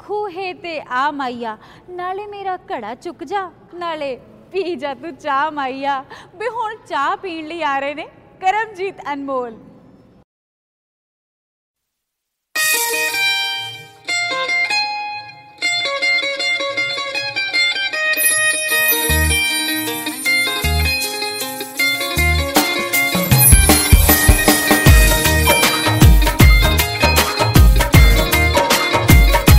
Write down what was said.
ਖੂਹੇ ਤੇ ਆ ਮਾਈਆ, ਨਾਲੇ ਮੇਰਾ ਘੜਾ ਚੁੱਕ ਜਾ, ਨਾਲੇ ਪੀ ਜਾ ਤੂੰ ਚਾਹ ਮਾਈਆ। ਵੀ ਹੁਣ ਚਾਹ ਪੀਣ ਲਈ ਆ ਰਹੇ ਨੇ ਕਰਮਜੀਤ ਅਨਮੋਲ।